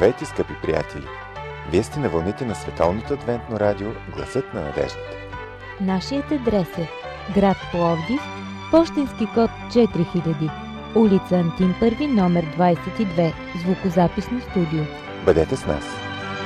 Здравейте, скъпи приятели! Вие сте на вълните на Световното адвентно радио Гласът на надеждата. Нашият адрес е град Пловдив, пощенски код 4000, улица Антим Първи, номер 22, звукозаписно студио. Бъдете с нас!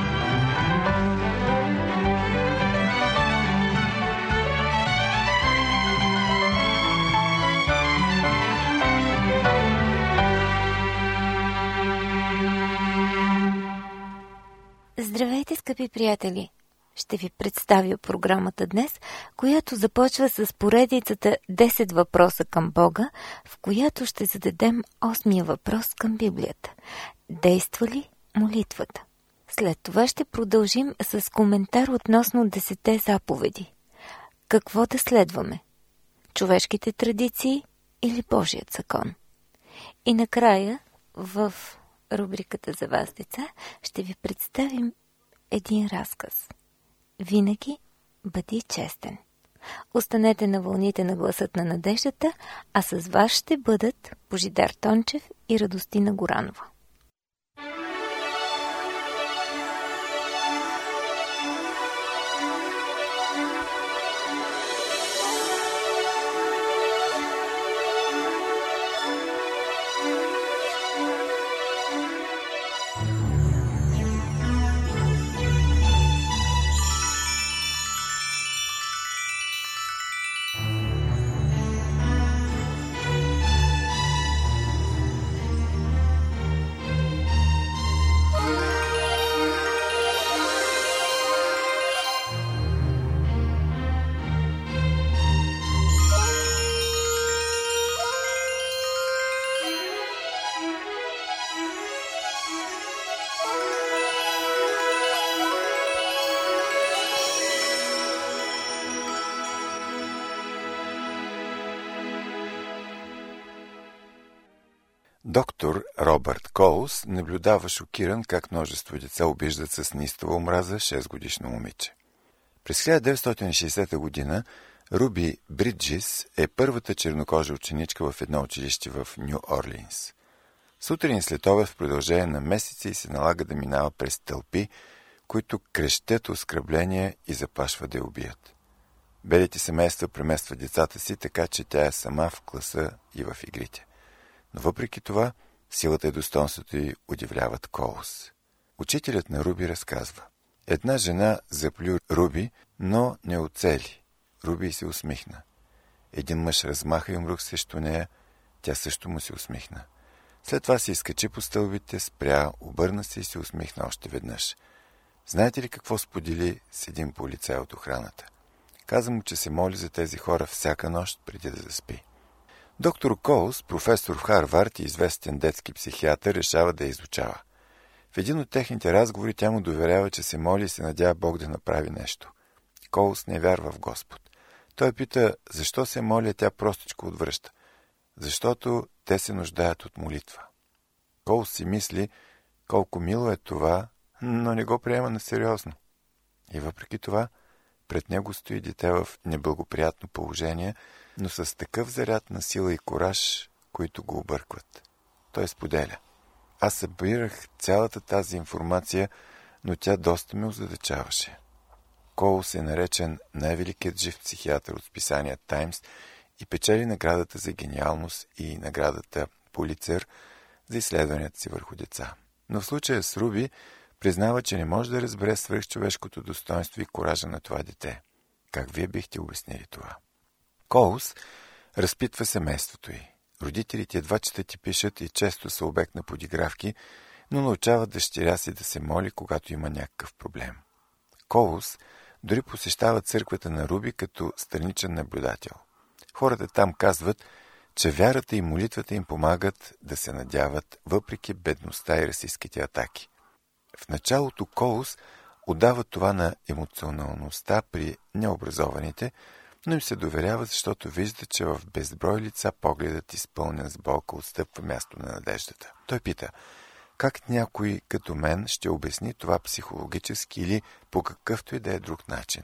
Здравейте, скъпи приятели! Ще ви представя програмата днес, която започва с поредицата 10 въпроса към Бога, в която ще зададем 8-я въпрос към Библията. Действа ли молитвата? След това ще продължим с коментар относно 10 заповеди. Какво да следваме? Човешките традиции или Божият закон? И накрая, в рубриката за вас, деца, ще ви представим един разказ. Винаги бъди честен. Останете на вълните на Гласът на надеждата, а с вас ще бъдат Божидар Тончев и Радостина Горанова. Доктор Робърт Коулс наблюдава шокиран как множество деца обиждат с неистова омраза 6-годишно момиче. През 1960 година Руби Бриджис е първата чернокожа ученичка в едно училище в Ню Орлиинс. Сутрин и след обед в продължение на месеци се налага да минава през тълпи, които крещят оскърбления и заплашват да я убият. Белите семейства преместват децата си, така че тя е сама в класа и в игрите. Но въпреки това, силата и достоинството й удивляват Коулс. Учителят на Руби разказва: една жена заплю Руби, но не оцели. Руби се усмихна. Един мъж размаха юмрук срещу нея, тя също му се усмихна. След това се изкачи по стълбите, спря, обърна се и се усмихна още веднъж. Знаете ли какво сподели с един полицай от охраната? Каза му, че се моли за тези хора всяка нощ преди да заспи. Доктор Коулс, професор в Харвард и известен детски психиатър, решава да я изучава. В един от техните разговори тя му доверява, че се моли и се надява Бог да направи нещо. Коулс не вярва в Господ. Той пита, защо се моли, тя простичко отвръща. Защото те се нуждаят от молитва. Коулс си мисли, колко мило е това, но не го приема насериозно. И въпреки това, пред него стои дете в неблагоприятно положение, но с такъв заряд на сила и кураж, които го объркват. Той споделя: аз събирах цялата тази информация, но тя доста ме озадачаваше. Коулс е наречен най-великият жив психиатър от списания Таймс и печели наградата за гениалност и наградата Пулицер за изследванията си върху деца. Но в случая с Руби признава, че не може да разбере свръхчовешкото достоинство и коража на това дете. Как вие бихте обяснили това? Коулс разпитва семейството й. Родителите едва четат и пишат и често са обект на подигравки, но научават дъщеря си да се моли, когато има някакъв проблем. Коулс дори посещава църквата на Руби като страничен наблюдател. Хората там казват, че вярата и молитвата им помагат да се надяват въпреки бедността и расистските атаки. В началото Коулс отдава това на емоционалността при необразованите, но им се доверява, защото вижда, че в безброй лица погледът, изпълнен с болка, отстъпва място на надеждата. Той пита: как някой като мен ще обясни това психологически или по какъвто и да е друг начин?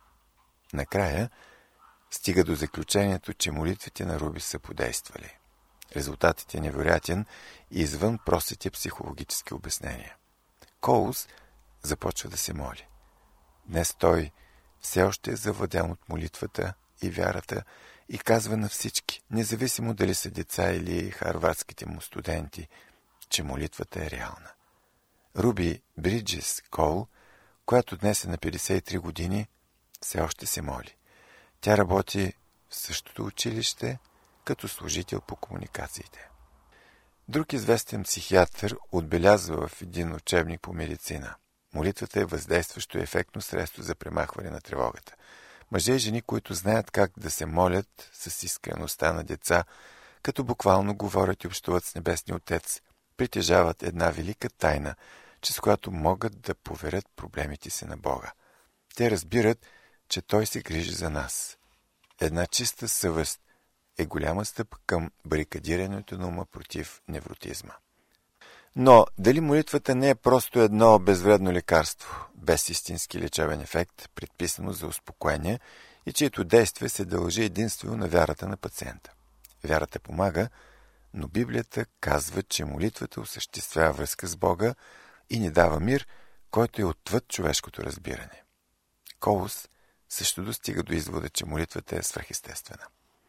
Накрая стига до заключението, че молитвите на Руби са подействали. Резултатът е невероятен и извън простите психологически обяснения. Коус започва да се моли. Днес той все още е завладян от молитвата и вярата и казва на всички, независимо дали са деца или харвардските му студенти, че молитвата е реална. Руби Бриджес Кол, която днес е на 53 години, все още се моли. Тя работи в същото училище като служител по комуникациите. Друг известен психиатър отбелязва в един учебник по медицина. Молитвата е въздействащо и ефектно средство за премахване на тревогата. Мъже и жени, които знаят как да се молят с искреността на деца, като буквално говорят и общуват с Небесния Отец, притежават една велика тайна, чрез която могат да поверят проблемите си на Бога. Те разбират, че Той се грижи за нас. Една чиста съвест е голяма стъпка към барикадирането на ума против невротизма. Но дали молитвата не е просто едно безвредно лекарство, без истински лечебен ефект, предписано за успокоение и чието действие се дължи единствено на вярата на пациента? Вярата помага, но Библията казва, че молитвата осъществява връзка с Бога и ни дава мир, който е отвъд човешкото разбиране. Коус също достига до извода, че молитвата е свръхестествена.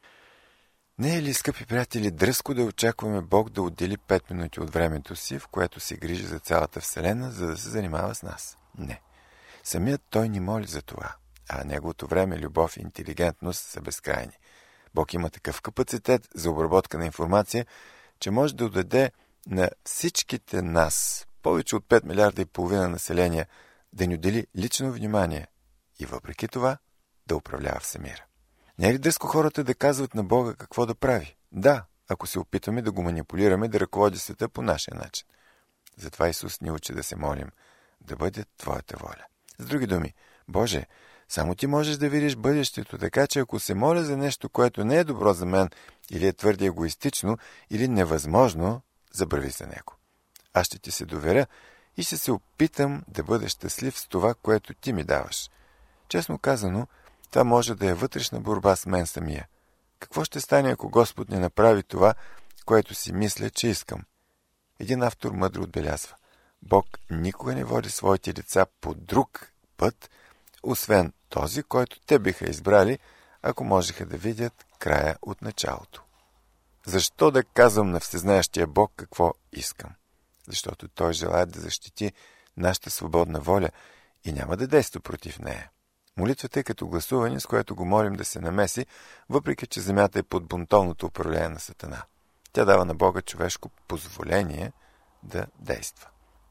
Не е ли, скъпи приятели, дръзко да очакваме Бог да отдели 5 минути от времето си, в което се грижи за цялата Вселена, за да се занимава с нас? Не. Самият Той ни моли за това, а Неговото време, любов и интелигентност са безкрайни. Бог има такъв капацитет за обработка на информация, че може да отдаде на всичките нас, повече от 5 милиарда и половина население, да ни отдели лично внимание и въпреки това да управлява всемира. Не е ли дръзко хората да казват на Бога какво да прави? Да, ако се опитваме да го манипулираме, да ръководи света по нашия начин. Затова Исус ни учи да се молим, да бъде Твоята воля. С други думи, Боже, само Ти можеш да видиш бъдещето, така че ако се моля за нещо, което не е добро за мен, или е твърде егоистично, или невъзможно, забрави за него. Аз ще Ти се доверя и ще се опитам да бъда щастлив с това, което Ти ми даваш. Честно казано, това може да е вътрешна борба с мен самия. Какво ще стане, ако Господ не направи това, което си мисля, че искам? Един автор мъдро отбелязва: Бог никога не води своите деца по друг път, освен този, който те биха избрали, ако можеха да видят края от началото. Защо да казвам на всезнаещия Бог какво искам? Защото Той желае да защити нашата свободна воля и няма да действа против нея. Молитвата е като гласуване, с което го молим да се намеси, въпреки че земята е под бунтовното управление на Сатана. Тя дава на Бога човешко позволение да действа.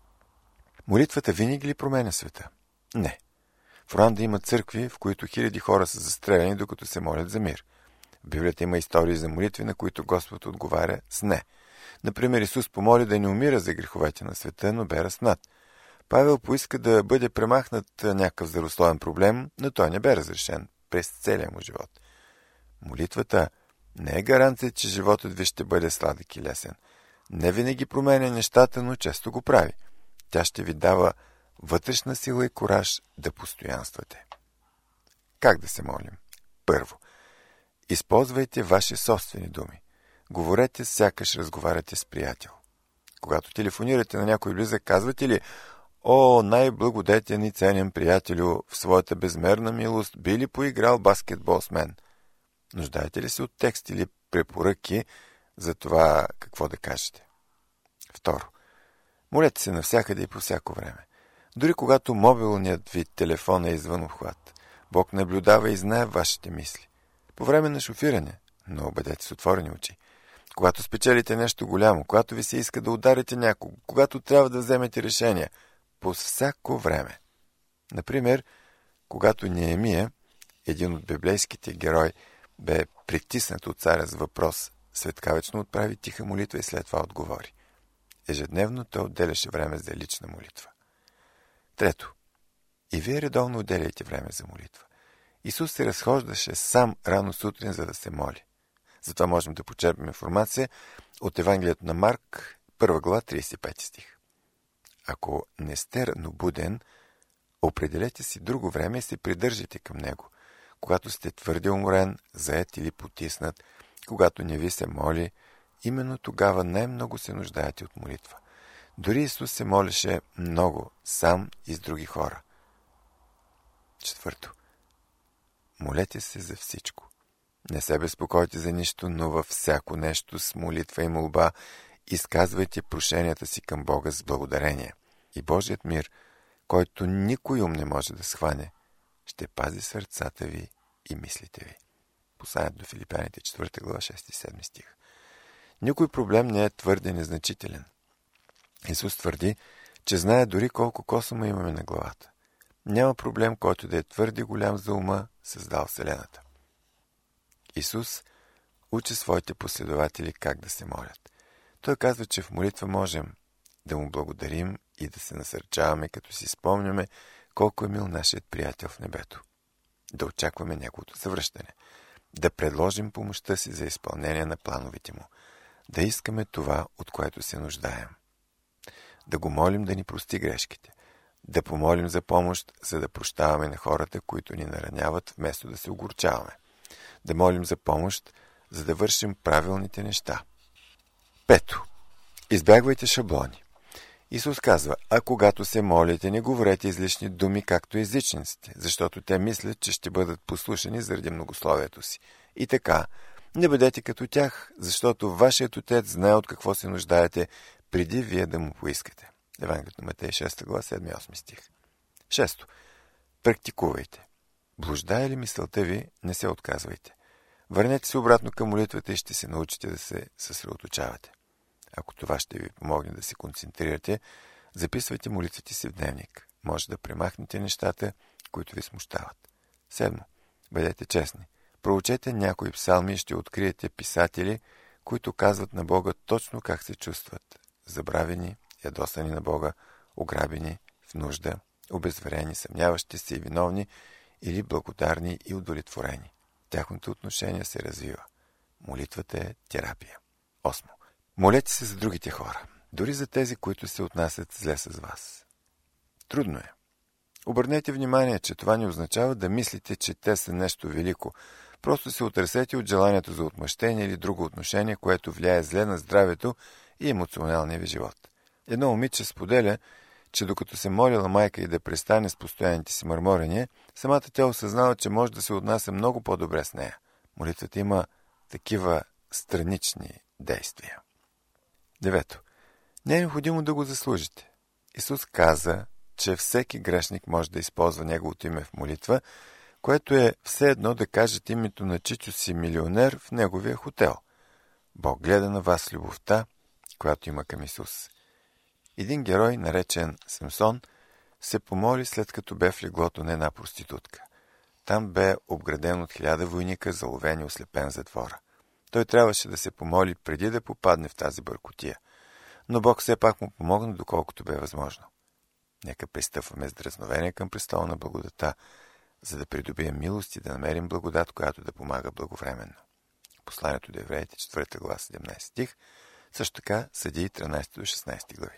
Молитвата винаги ли променя света? Не. В Руанда има църкви, в които хиляди хора са застреляни, докато се молят за мир. В Библията има истории за молитви, на които Господ отговаря с не. Например, Исус помоли да не умира за греховете на света, но бе разпнат. Павел поиска да бъде премахнат някакъв здравословен проблем, но той не бе разрешен през целия му живот. Молитвата не е гаранция, че животът ви ще бъде сладък и лесен. Не винаги променя нещата, но често го прави. Тя ще ви дава вътрешна сила и кураж да постоянствате. Как да се молим? Първо, използвайте ваши собствени думи. Говорете, сякаш разговаряте с приятел. Когато телефонирате на някой близък, казвате ли: О, най-благодетен и ценен приятелю, в своята безмерна милост би ли поиграл баскетбол с мен? Нуждаете ли се от текст или препоръки за това какво да кажете? Второ, молете се навсякъде и по всяко време. Дори когато мобилният ви телефон е извън обхват, Бог наблюдава и знае вашите мисли. По време на шофиране, но бъдете с отворени очи. Когато спечелите нещо голямо, когато ви се иска да ударите някого, когато трябва да вземете решение, по всяко време. Например, когато Неемия, един от библейските герои, бе притиснат от царя с въпрос, светкавично отправи тиха молитва и след това отговори. Ежедневно той отделяше време за лична молитва. Трето, и вие редовно отделяйте време за молитва. Исус се разхождаше сам рано сутрин, за да се моли. Затова можем да почерпим информация от Евангелието на Марк, 1 глава, 35 стих. Ако не сте ранобуден, определете си друго време и се придържайте към него. Когато сте твърде уморен, заед или потиснат, когато не ви се моли, именно тогава най-много се нуждаете от молитва. Дори Исус се молеше много, сам и с други хора. 4. Молете се за всичко. Не се безпокойте за нищо, но във всяко нещо с молитва и молба изказвайте прошенията си към Бога с благодарение. И Божият мир, който никой ум не може да схване, ще пази сърцата ви и мислите ви. Посланието до Филипяните, 4 глава, 6 и 7 стих. Никой проблем не е твърде незначителен. Исус твърди, че знае дори колко косъма имаме на главата. Няма проблем, който да е твърде голям за ума, създал Вселената. Исус учи своите последователи как да се молят. Той казва, че в молитва можем да му благодарим и да се насърчаваме, като си спомняме колко е мил нашият приятел в небето. Да очакваме неговото завръщане. Да предложим помощта си за изпълнение на плановете му. Да искаме това, от което се нуждаем. Да го молим да ни прости грешките. Да помолим за помощ, за да прощаваме на хората, които ни нараняват, вместо да се огорчаваме. Да молим за помощ, за да вършим правилните неща. 5. Избягвайте шаблони. Исус казва, а когато се молите, не говорете излишни думи, както езичниците, защото те мислят, че ще бъдат послушани заради многословието си. И така, не бъдете като тях, защото вашият Отец знае от какво се нуждаете, преди вие да му поискате. Евангелието на Матей, 6 глава, 7-8 стих. 6. Практикувайте. Блуждае ли мисълта ви, не се отказвайте. Върнете се обратно към молитвата и ще се научите да се съсредоточавате. Ако това ще ви помогне да се концентрирате, записвайте молитвите си в дневник. Може да премахнете нещата, които ви смущават. 7. Бъдете честни. Проучете някои псалми и ще откриете писатели, които казват на Бога точно как се чувстват. Забравени, ядосани на Бога, ограбени, в нужда, обезверени, съмняващи се и виновни или благодарни и удовлетворени. Тяхното отношение се развива. Молитвата е терапия. 8. Молете се за другите хора, дори за тези, които се отнасят зле с вас. Трудно е. Обърнете внимание, че това не означава да мислите, че те са нещо велико. Просто се отресете от желанието за отмъщение или друго отношение, което влияе зле на здравето и емоционалния ви живот. Едно момиче споделя, че докато се молила майка и да престане с постоянните си мърморения, самата тя осъзнава, че може да се отнася много по-добре с нея. Молитвата има такива странични действия. 9. Не е необходимо да го заслужите. Исус каза, че всеки грешник може да използва неговото име в молитва, което е все едно да кажете името на чичо си милионер в неговия хотел. Бог гледа на вас с любовта, която има към Исус. Един герой, наречен Самсон, се помоли след като бе в леглото на една проститутка. Там бе обграден от 1000 войника, заловен и ослепен затвора. Той трябваше да се помоли преди да попадне в тази бъркотия. Но Бог все пак му помогна, доколкото бе възможно. Нека пристъпваме с дразновение към престола на благодата, за да придобием милост и да намерим благодат, която да помага благовременно. Посланието до Евреите, 4 глава, 17 стих, също така Съдии 13 до 16 глави.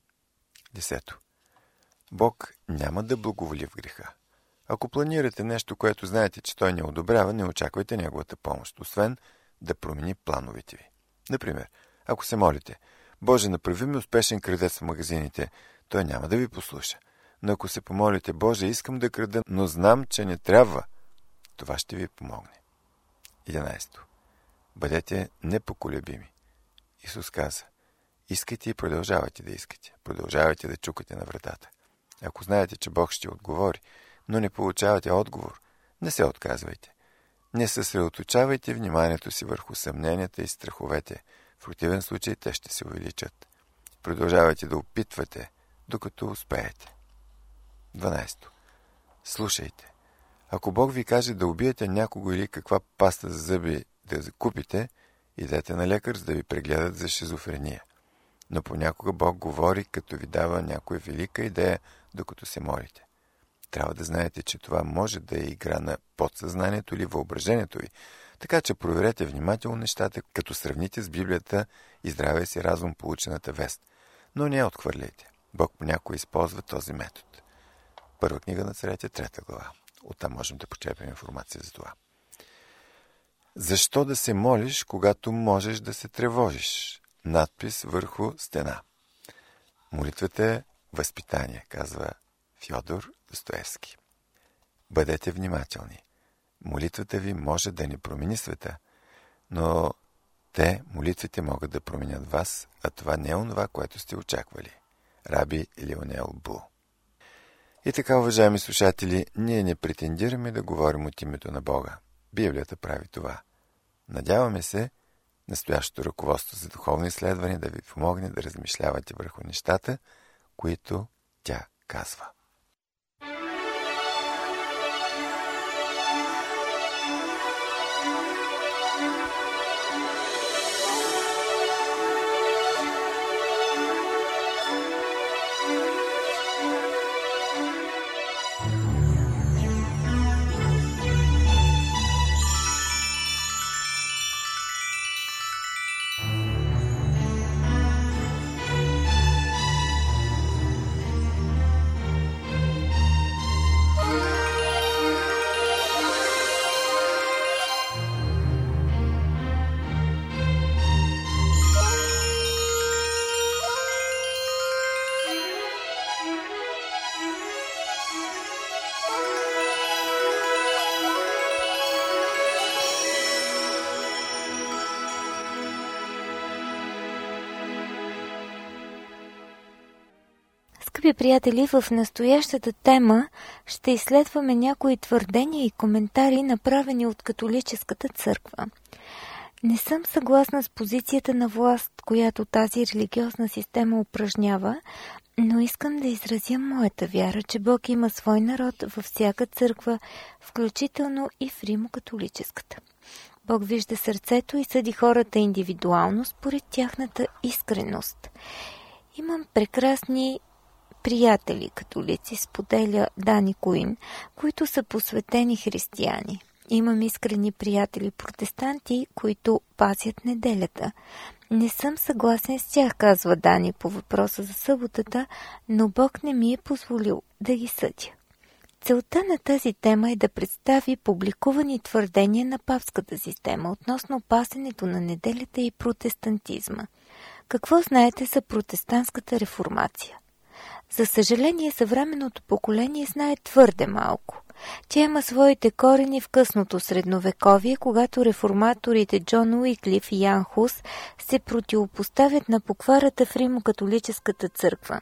10. Бог няма да благоволи в греха. Ако планирате нещо, което знаете, че Той не одобрява, не очаквайте Неговата помощ, освен да промени плановете ви. Например, ако се молите, Боже, направи ми успешен крадец в магазините, Той няма да ви послуша. Но ако се помолите, Боже, искам да крада, но знам, че не трябва, това ще ви помогне. 11. Бъдете непоколебими. Исус каза, искайте и продължавайте да искате. Продължавайте да чукате на вратата. Ако знаете, че Бог ще отговори, но не получавате отговор, не се отказвайте. Не съсредоточавайте вниманието си върху съмненията и страховете. В противен случай те ще се увеличат. Продължавайте да опитвате, докато успеете. 12. Слушайте. Ако Бог ви каже да убиете някого или каква паста за зъби да закупите, идете на лекар, за да ви прегледат за шизофрения. Но понякога Бог говори, като ви дава някоя велика идея, докато се молите. Трябва да знаете, че това може да е игра на подсъзнанието или въображението ви, така че проверете внимателно нещата, като сравните с Библията и здравия си разум получената вест. Но не я отхвърляйте. Бог понякога използва този метод. Първа книга на Царете, 3 глава. Оттам можем да почерпим информация за това. Защо да се молиш, когато можеш да се тревожиш? Надпис върху стена. Молитвата е възпитание, казва Фьодор Достоевски. Бъдете внимателни. Молитвата ви може да не промени света, но молитвите могат да променят вас, а това не е онова, което сте очаквали. Раби Лионел Бу. И така, уважаеми слушатели, ние не претендираме да говорим от името на Бога. Библията прави това. Надяваме се, настоящото ръководство за духовно изследване да ви помогне да размишлявате върху нещата, които тя казва. Скъпи приятели, в настоящата тема ще изследваме някои твърдения и коментари, направени от католическата църква. Не съм съгласна с позицията на власт, която тази религиозна система упражнява, но искам да изразя моята вяра, че Бог има свой народ във всяка църква, включително и в римокатолическата. Бог вижда сърцето и съди хората индивидуално според тяхната искреност. Имам прекрасни приятели католици, споделя Дани Куин, които са посветени християни. Имам искрени приятели протестанти, които пазят неделята. Не съм съгласен с тях, казва Дани по въпроса за съботата, но Бог не ми е позволил да ги съдя. Целта на тази тема е да представи публикувани твърдения на папската система относно пазенето на неделята и протестантизма. Какво знаете за протестантската реформация? За съжаление, съвременното поколение знае твърде малко. Тя има своите корени в късното средновековие, когато реформаторите Джон Уиклиф и Ян Хус се противопоставят на покварата в римокатолическата църква.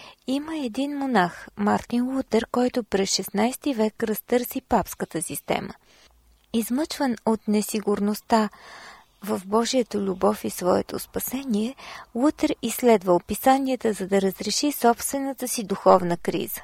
Има един монах, Мартин Лутер, който през 16 век разтърси папската система. Измъчван от несигурността в Божията любов и своето спасение, Лутер изследва описанията, за да разреши собствената си духовна криза.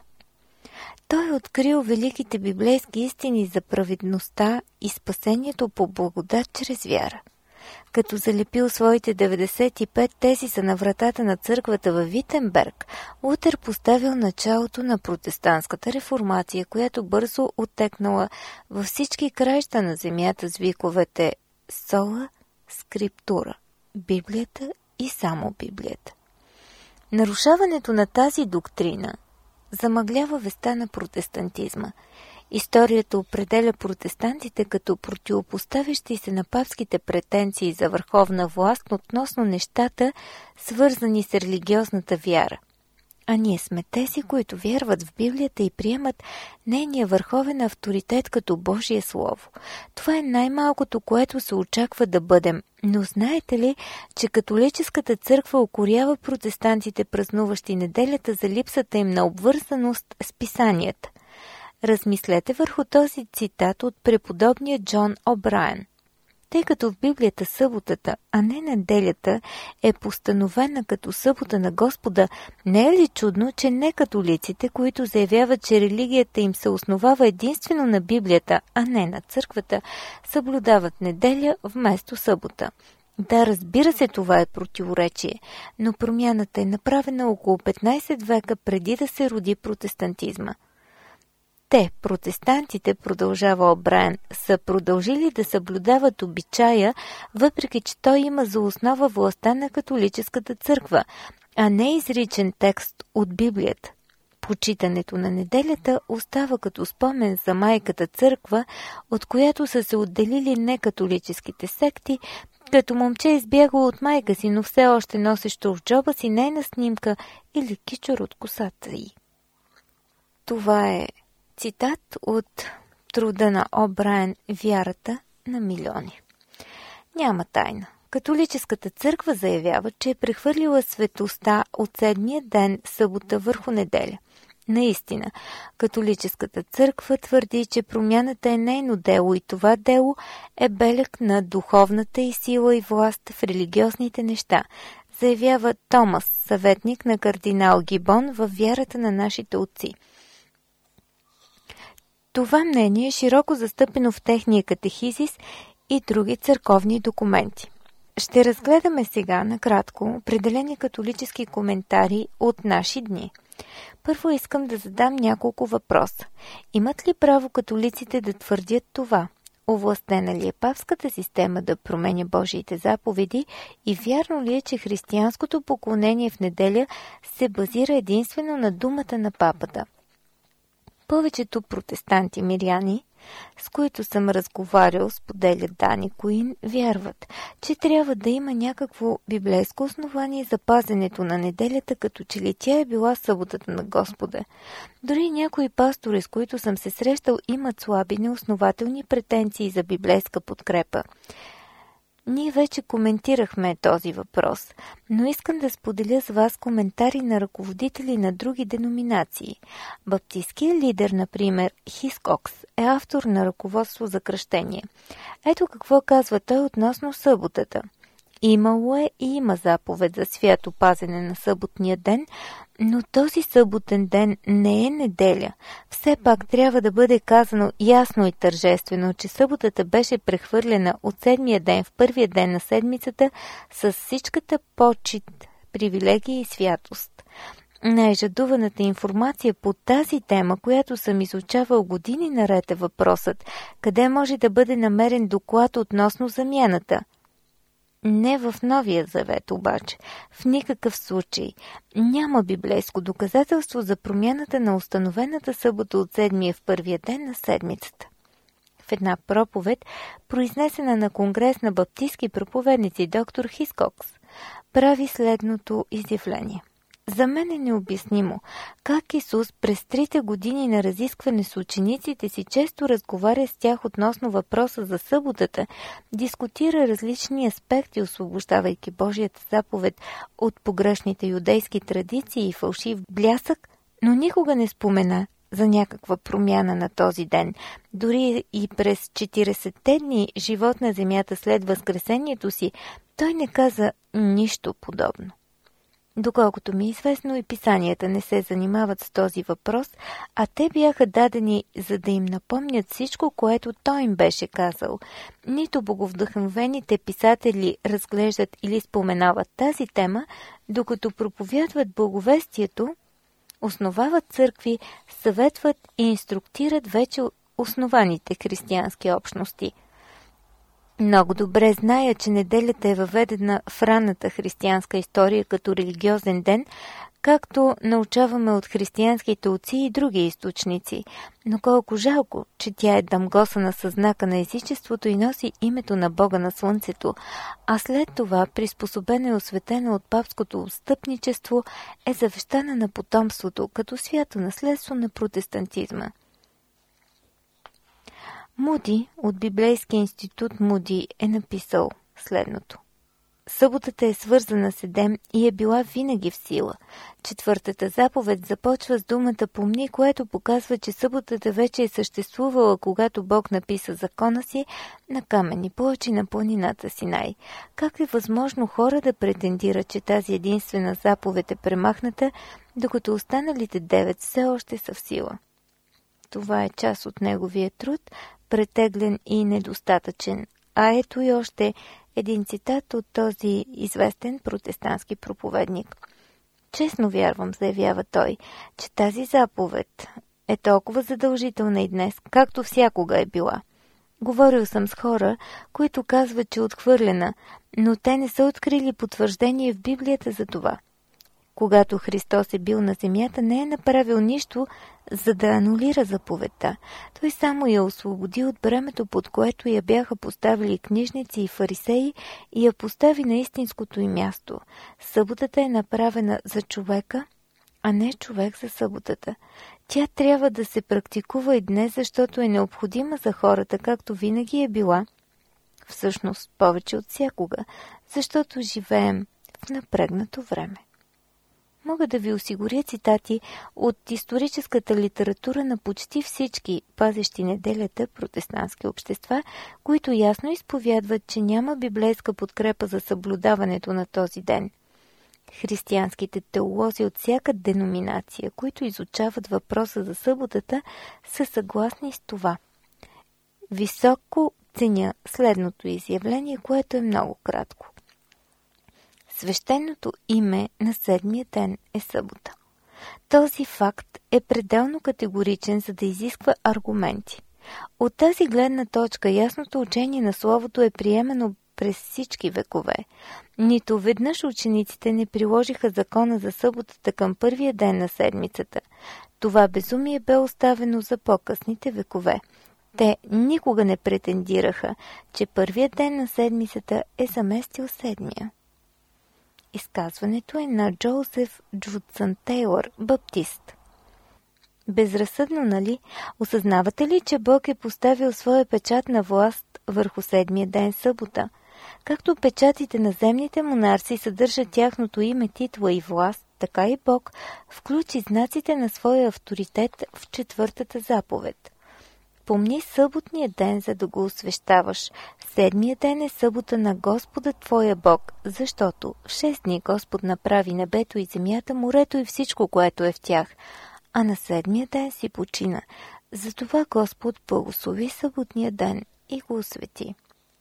Той е открил великите библейски истини за праведността и спасението по благодат чрез вяра. Като залепил своите 95 тезиса на вратата на църквата във Витенберг, Лутер поставил началото на протестантската реформация, която бързо оттекнала във всички краища на земята с виковете сола скриптура, Библията и само Библията. Нарушаването на тази доктрина замъглява веста на протестантизма. Историята определя протестантите като противопоставящи се на папските претенции за върховна власт относно нещата, свързани с религиозната вяра. А ние сме тези, които вярват в Библията и приемат нейния върховен авторитет като Божие Слово. Това е най-малкото, което се очаква да бъдем. Но знаете ли, че католическата църква укорява протестантите, празнуващи неделята, за липсата им на обвързаност с писанията? Размислете върху този цитат от преподобния Джон О'Брайен. Тъй като в Библията съботата, а не неделята, е постановена като събота на Господа, не е ли чудно, че не католиците, които заявяват, че религията им се основава единствено на Библията, а не на църквата, съблюдават неделя вместо събота? Да, разбира се, това е противоречие, но промяната е направена около 15 века преди да се роди протестантизма. Те, протестантите, продължава О'Брайен, са продължили да съблюдават обичая, въпреки че той има за основа властта на католическата църква, а не изричен текст от Библията. Почитането на неделята остава като спомен за майката църква, от която са се отделили некатолическите секти, Като момче избягало от майка си, но все още носещо в джоба си нейна снимка или кичур от косата й. Това е цитат от труда на О'Брайен «Вярата на милиони». Няма тайна. Католическата църква заявява, че е прехвърлила светостта от седмия ден събота върху неделя. Наистина, католическата църква твърди, че промяната е нейно дело и това дело е белег на духовната й сила и власт в религиозните неща, заявява Томас, съветник на кардинал Гибон във Вярата на нашите отци. Това мнение е широко застъпено в техния катехизис и други църковни документи. Ще разгледаме сега накратко определени католически коментари от наши дни. Първо искам да задам няколко въпроса. Имат ли право католиците да твърдят това? Овластена ли е папската система да променя Божиите заповеди и вярно ли е, че християнското поклонение в неделя се базира единствено на думата на папата? Повечето протестанти миряни, с които съм разговарял, споделя Дани Куин, вярват, че трябва да има някакво библейско основание за пазенето на неделята, като че ли тя е била съботата на Господа. Дори някои пастори, с които съм се срещал, имат слаби, неоснователни претенции за библейска подкрепа. Ние вече коментирахме този въпрос, но искам да споделя с вас коментари на ръководители на други деноминации. Баптистският лидер, например, Хискокс, е автор на ръководство за кръщение. Ето какво казва той относно съботата. Имало е и има заповед за свято пазене на съботния ден, но този съботен ден не е неделя. Все пак трябва да бъде казано ясно и тържествено, че съботата беше прехвърлена от седмия ден в първия ден на седмицата с всичката почит, привилегия и святост. Най-жадуваната информация по тази тема, която съм изучавал години наред, е въпросът: къде може да бъде намерен доклад относно замяната? Не в Новия Завет обаче. В никакъв случай няма библейско доказателство за промяната на установената събота от седмия в първия ден на седмицата. В една проповед, произнесена на конгрес на баптистски проповедници, доктор Хискокс прави следното изявление. За мен е необяснимо как Исус през 3 години на разискване с учениците си често разговаря с тях относно въпроса за съботата, дискутира различни аспекти, освобождавайки Божията заповед от погрешните юдейски традиции и фалшив блясък, но никога не спомена за някаква промяна на този ден. Дори и през 40-те дни живот на земята след възкресението си, той не каза нищо подобно. Доколкото ми е известно, и писанията не се занимават с този въпрос, а те бяха дадени, за да им напомнят всичко, което той им беше казал. Нито боговдъхновените писатели разглеждат или споменават тази тема, докато проповядват благовестието, основават църкви, съветват и инструктират вече основаните християнски общности. Много добре зная, че неделята е въведена в ранната християнска история като религиозен ден, както научаваме от християнските отци и други източници. Но колко жалко, че тя е дамгосана със знака на езичеството и носи името на Бога на Слънцето, а след това, приспособена и осветена от папското отстъпничество, е завещана на потомството като свято наследство на протестантизма. Муди от Библейския институт Муди е написал следното. Съботата е свързана с Едем и е била винаги в сила. 4-та заповед започва с думата помни, което показва, че съботата вече е съществувала, когато Бог написа закона си на каменни плочи на планината Синай. Как е възможно хора да претендират, че тази единствена заповед е премахната, докато останалите 9 все още са в сила? Това е част от неговия труд, претеглен и недостатъчен. А ето и още един цитат от този известен протестантски проповедник. Честно вярвам, заявява той, че тази заповед е толкова задължителна и днес, както всякога е била. Говорил съм с хора, които казват, че е отхвърлена, но те не са открили потвърждение в Библията за това. Когато Христос е бил на земята, не е направил нищо, за да анулира заповедта. Той само я освободи от бремето, под което я бяха поставили книжници и фарисеи, и я постави на истинското й място. Съботата е направена за човека, а не човек за съботата. Тя трябва да се практикува и днес, защото е необходима за хората, както винаги е била. Всъщност, повече от всякога, защото живеем в напрегнато време. Мога да ви осигуря цитати от историческата литература на почти всички пазещи неделята протестантски общества, които ясно изповядват, че няма библейска подкрепа за съблюдаването на този ден. Християнските теолози от всяка деноминация, които изучават въпроса за съботата, са съгласни с това. Високо ценя следното изявление, което е много кратко. Свещеното име на седмия ден е събота. Този факт е пределно категоричен, за да изисква аргументи. От тази гледна точка ясното учение на Словото е приемано през всички векове. Нито веднъж учениците не приложиха закона за съботата към първия ден на седмицата. Това безумие бе оставено за по-късните векове. Те никога не претендираха, че първият ден на седмицата е заместил седмия. Изказването е на Джозеф Джудсън Тейлър, баптист. Безразсъдно, нали? Осъзнавате ли, че Бог е поставил своя печат на власт върху седмия ден събота? Както печатите на земните монарси съдържат тяхното име, титла и власт, така и Бог включи знаците на своя авторитет в четвъртата заповед. Помни съботния ден, за да го освещаваш. Седмия ден е събота на Господа твоя Бог, защото в 6 дни Господ направи небето и земята, морето и всичко, което е в тях, а на седмия ден си почина. Затова Господ благослови съботния ден и го освети.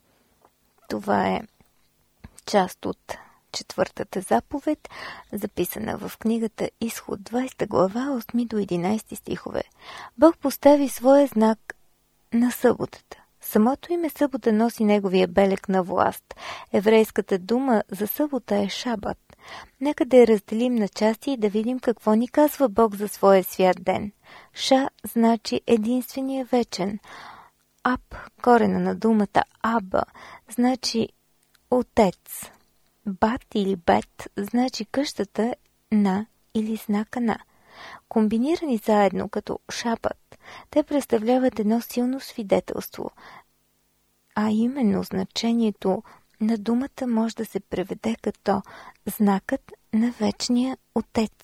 Това е част от четвъртата заповед, записана в книгата Изход 20 глава 8 до 11 стихове. Бог постави своя знак на съботата. Самото име събота носи неговия белег на власт. Еврейската дума за събота е шабат. Нека да я разделим на части и да видим какво ни казва Бог за своя свят ден. Ша значи единствения вечен. Аб, корена на думата Аба, значи отец. Бат или бет значи къщата на или знака на. Комбинирани заедно като шабат, те представляват едно силно свидетелство, а именно значението на думата може да се преведе като знакът на вечния отец.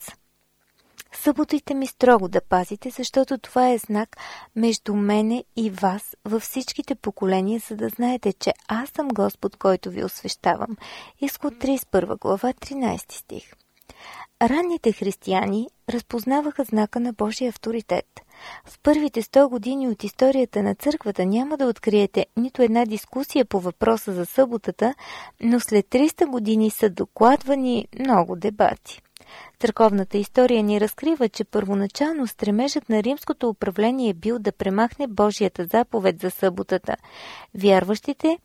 Съботите ми строго да пазите, защото това е знак между мене и вас във всичките поколения, за да знаете, че аз съм Господ, който ви освещавам. Изход 31 глава 13 стих. Ранните християни разпознаваха знака на Божия авторитет. В първите 100 години от историята на църквата няма да откриете нито една дискусия по въпроса за съботата, но след 300 години са докладвани много дебати. Църковната история ни разкрива, че първоначално стремежът на римското управление бил да премахне Божията заповед за съботата. Вярващите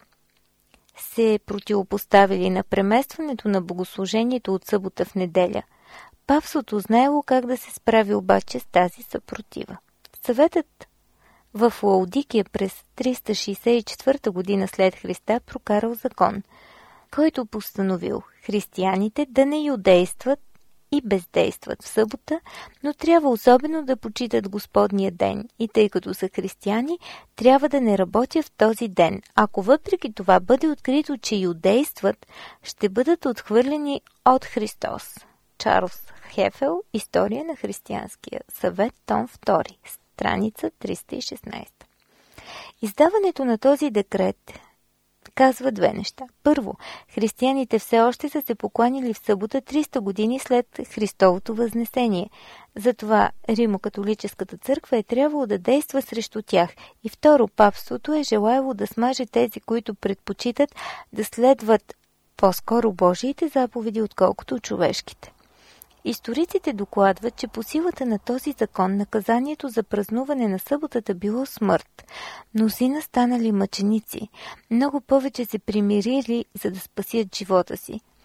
се противопоставили на преместването на богослужението от събота в неделя. Папството знаело как да се справи обаче с тази съпротива. Съветът в Лаодикия през 364 година след Христа прокарал закон, който постановил християните да не юдействат и бездействат в събота, но трябва особено да почитат Господния ден и тъй като са християни, трябва да не работят в този ден. Ако въпреки това бъде открито, че юдействат, ще бъдат отхвърлени от Христос. Чарлз Хефел, История на християнския съвет, том 2, страница 316. Издаването на този декрет казва две неща. Първо, християните все още са се покланили в събота 300 години след Христовото възнесение. Затова Римокатолическата църква е трябвало да действа срещу тях. И второ, папството е желаело да смаже тези, които предпочитат да следват по-скоро Божиите заповеди, отколкото човешките. Историците докладват, че по силата на този закон наказанието за празнуване на съботата било смърт. Мнозина станали мъченици. Много повече се примирили, за да спасят живота си.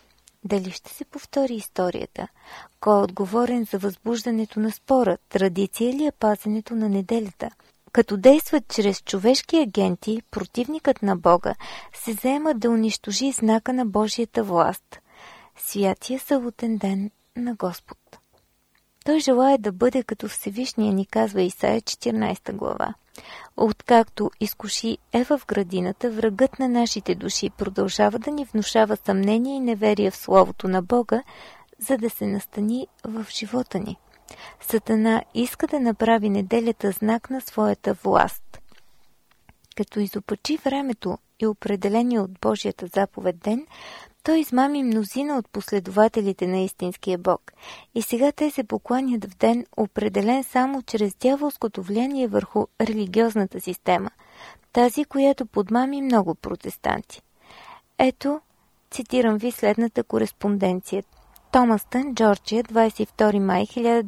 Дали ще се повтори историята? Кой е отговорен за възбуждането на спора, традиция или пазенето на неделята? Като действат чрез човешки агенти, противникът на Бога се заема да унищожи знака на Божията власт – святия съботен ден на Господ. Той желае да бъде като Всевишния, ни казва Исаия 14 глава. Откакто изкуши Ева в градината, врагът на нашите души продължава да ни внушава съмнение и неверие в Словото на Бога, за да се настани в живота ни. Сатана иска да направи неделята знак на своята власт. Като изопачи времето и определение от Божията заповед ден, той измами мнозина от последователите на истинския Бог. И сега те се покланят в ден, определен само чрез дяволското влияние върху религиозната система, тази, която подмами много протестанти. Ето, цитирам ви следната кореспонденция. Томастън, Джорджия, 22 май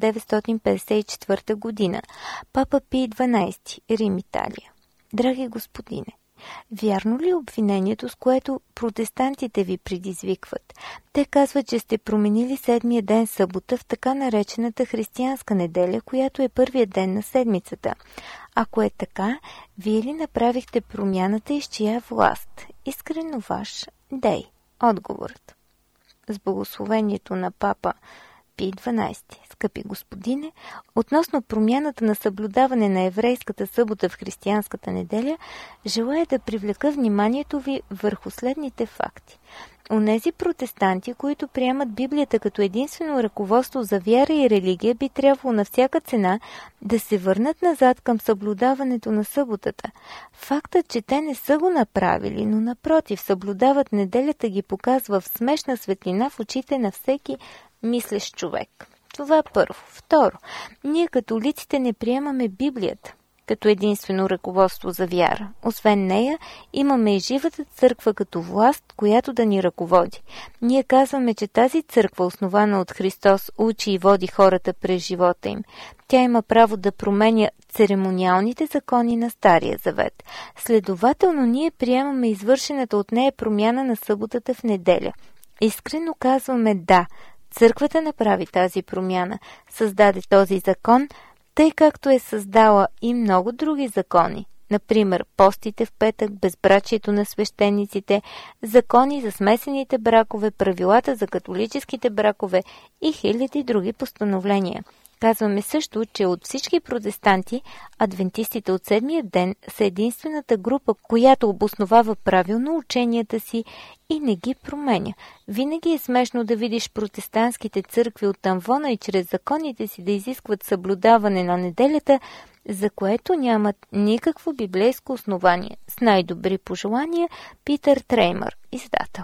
1954 година. Папа Пий XII, Рим, Италия. Драги господине, вярно ли е обвинението, с което протестантите ви предизвикват? Те казват, че сте променили седмия ден събота в така наречената християнска неделя, която е първият ден на седмицата. Ако е така, вие ли направихте промяната и с чия власт? Искрено ваш, Дей. Отговорът. С благословението на папа Пий XII, скъпи господине, относно промяната на съблюдаване на еврейската събота в християнската неделя, желая да привлека вниманието ви върху следните факти. Онези протестанти, които приемат Библията като единствено ръководство за вяра и религия, би трябвало на всяка цена да се върнат назад към съблюдаването на съботата. Фактът, че те не са го направили, но напротив, съблюдават неделята, ги показва в смешна светлина в очите на всеки мислещ човек. Това първо. Второ, ние католиците не приемаме Библията като единствено ръководство за вяра. Освен нея, имаме и живата църква като власт, която да ни ръководи. Ние казваме, че тази църква, основана от Христос, учи и води хората през живота им. Тя има право да променя церемониалните закони на Стария Завет. Следователно, ние приемаме извършената от нея промяна на съботата в неделя. Искрено казваме да, църквата направи тази промяна, създаде този закон, тъй както е създала и много други закони. Например, постите в петък, безбрачието на свещениците, закони за смесените бракове, правилата за католическите бракове и хиляди други постановления. Казваме също, че от всички протестанти, адвентистите от седмия ден са единствената група, която обосновава правилно ученията си и не ги променя. Винаги е смешно да видиш протестантските църкви от амвона и чрез законите си да изискват съблюдаване на неделята, за което нямат никакво библейско основание. С най-добри пожелания, Питър Треймър, издател.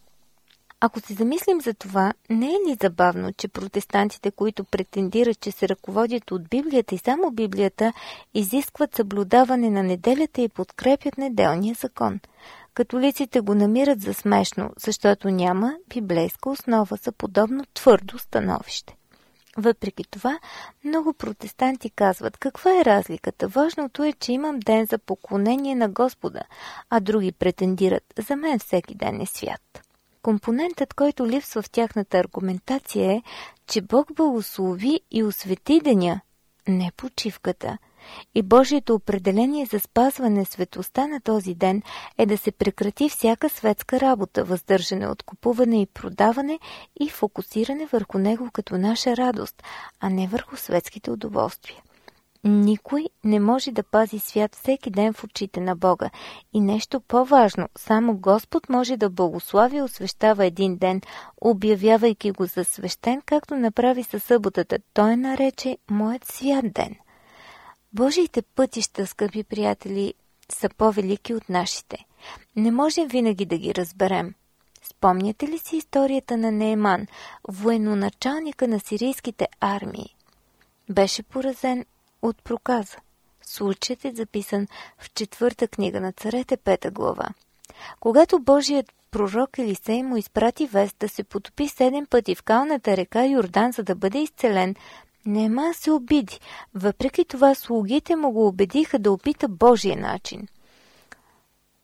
Ако се замислим за това, не е ли забавно, че протестантите, които претендират, че се ръководят от Библията и само Библията, изискват съблюдаване на неделята и подкрепят неделния закон? Католиците го намират за смешно, защото няма библейска основа за подобно твърдо становище. Въпреки това, много протестанти казват, каква е разликата? Важното е, че имам ден за поклонение на Господа, а други претендират, за мен всеки ден е свят. Компонентът, който липсва в тяхната аргументация е, че Бог благослови и освети деня, не почивката. И Божието определение за спазване светостта на този ден е да се прекрати всяка светска работа, въздържане от купуване и продаване и фокусиране върху него като наша радост, а не върху светските удоволствия. Никой не може да пази свят всеки ден в очите на Бога. И нещо по-важно, само Господ може да благослави и освещава един ден, обявявайки го за свещен, както направи със съботата. Той нарече моят свят ден. Божиите пътища, скъпи приятели, са по-велики от нашите. Не можем винаги да ги разберем. Спомняте ли си историята на Нееман, военачалника на сирийските армии? Беше поразен от проказа. Случаят е записан в 4 книга на Царете, 5 глава. Когато Божият пророк Елисей му изпрати вест да се потопи 7 пъти в калната река Йордан, за да бъде изцелен, Нееман се обиди. Въпреки това слугите му го убедиха да опита Божия начин.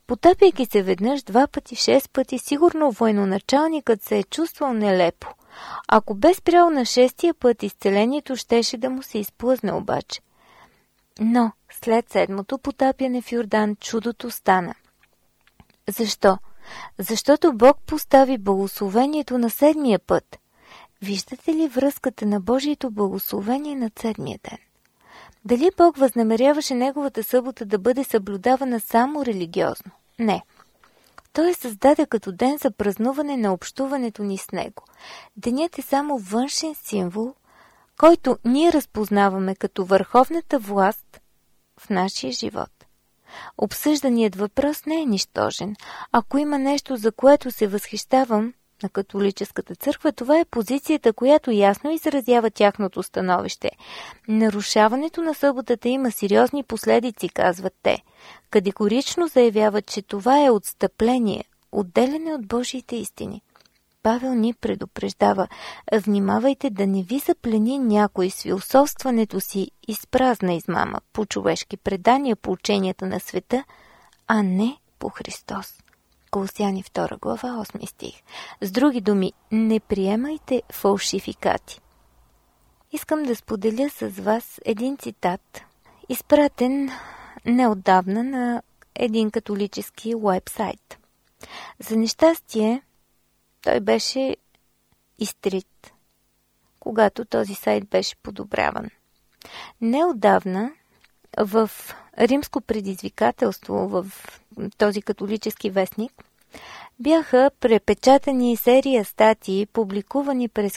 Потапяйки се веднъж, 2 пъти, 6 пъти, сигурно военачалникът се е чувствал нелепо. Ако бе спрял на 6-тия път, изцелението щеше да му се изплъзне обаче. Но след 7-то потапяне в Йордан чудото стана. Защо? Защото Бог постави благословението на 7-я път. Виждате ли връзката на Божието благословение на 7-я ден? Дали Бог възнамеряваше неговата събота да бъде съблюдавана само религиозно? Не. Той я създаде като ден за празнуване на общуването ни с него. Денят е само външен символ, който ние разпознаваме като върховната власт в нашия живот. Обсъжданият въпрос не е нищожен. Ако има нещо, за което се възхищавам на католическата църква, това е позицията, която ясно изразява тяхното становище. Нарушаването на съботата има сериозни последици, казват те. Категорично заявяват, че това е отстъпление, отделяне от Божиите истини. Павел ни предупреждава: внимавайте да не ви заплени някой с философстването си и с празна измама по човешки предания по ученията на света, а не по Христос. Колосяни 2 глава 8 стих. С други думи, не приемайте фалшификати. Искам да споделя с вас един цитат, изпратен неотдавна на един католически уебсайт. За нещастие, той беше изтрит, когато този сайт беше подобряван. Неотдавна в Римско предизвикателство, в този католически вестник, бяха препечатани серия статии, публикувани през